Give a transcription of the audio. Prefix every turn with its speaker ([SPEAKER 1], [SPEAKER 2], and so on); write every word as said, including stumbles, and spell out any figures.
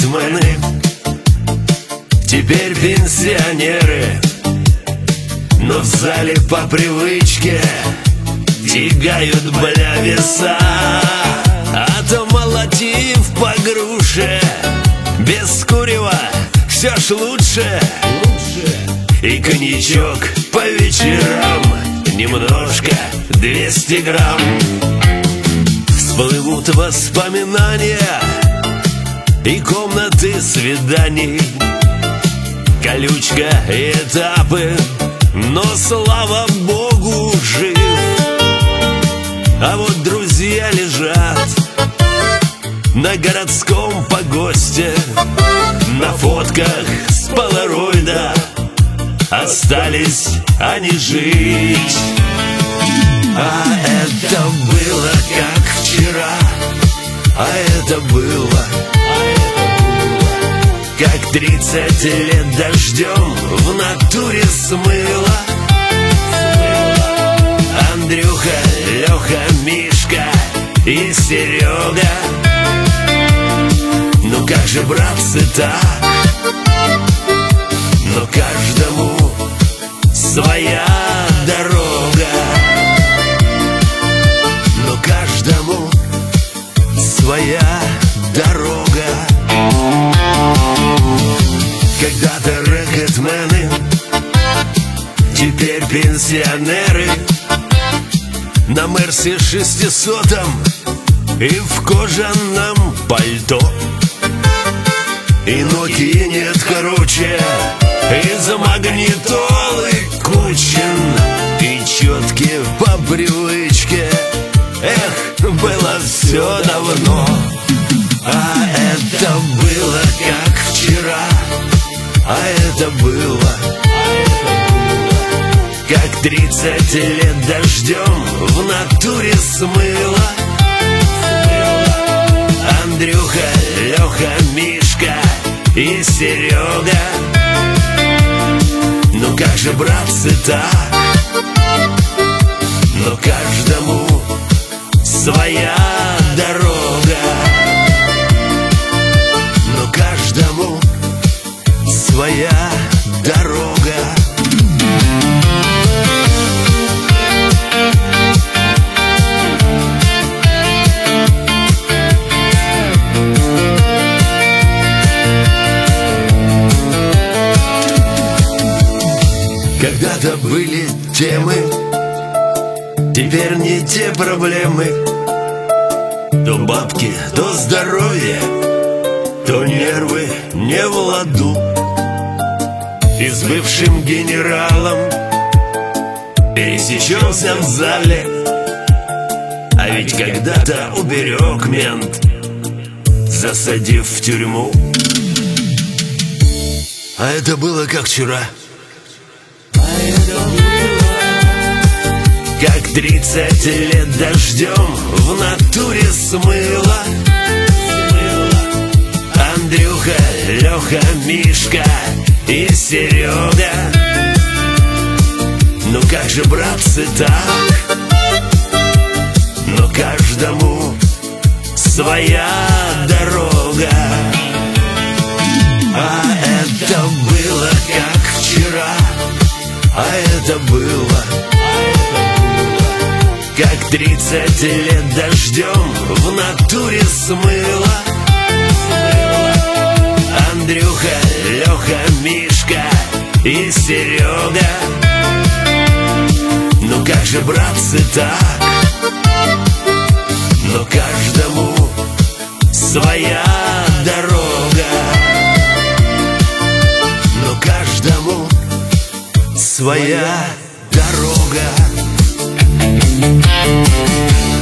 [SPEAKER 1] рэкетмены, теперь пенсионеры, но в зале по привычке тягают, бля, веса. А то молотив по груше, без курева все ж лучше. И коньячок по вечерам, немножко, двести грамм. Всплывут воспоминания и комнаты свиданий, колючка и этапы, но, слава богу, жив. А вот друзья лежат на городском погосте, на фотках с полароида остались они жить. А это было как вчера, а это было как тридцать лет дождем в натуре смыло. Андрюха, Леха, Мишка и Серега, ну как же, братцы, так? Но каждому своя дорога, но каждому своя дорога. Когда-то рэкетмены, теперь пенсионеры, на Мерсе шестисотом и в кожаном пальто. И Нокии нет, короче, из магнитолы Кучин, и четки по привычке. Эх, было все давно. А это было как вчера, а это было как тридцать лет дождем в натуре смыло. Андрюха, Леха, Мишка и Серега, ну как же, братцы, так? Но каждому своя дорога, но каждому своя дорога. Когда-то были темы, теперь не те проблемы. То бабки, то здоровье, то нервы не в ладу. И с бывшим генералом пересечемся в зале, а ведь когда-то уберег мент, засадив в тюрьму. А это было как вчера, как тридцать лет дождем в натуре смыло. Андрюха, Леха, Мишка и Серега, ну как же, братцы, так? Но каждому своя дорога. А это было как вчера, а это было как тридцать лет дождем в натуре смыло. Андрюха, Леха, Мишка и Серега, ну как же, братцы, так? Но каждому своя дорога, но каждому своя дорога.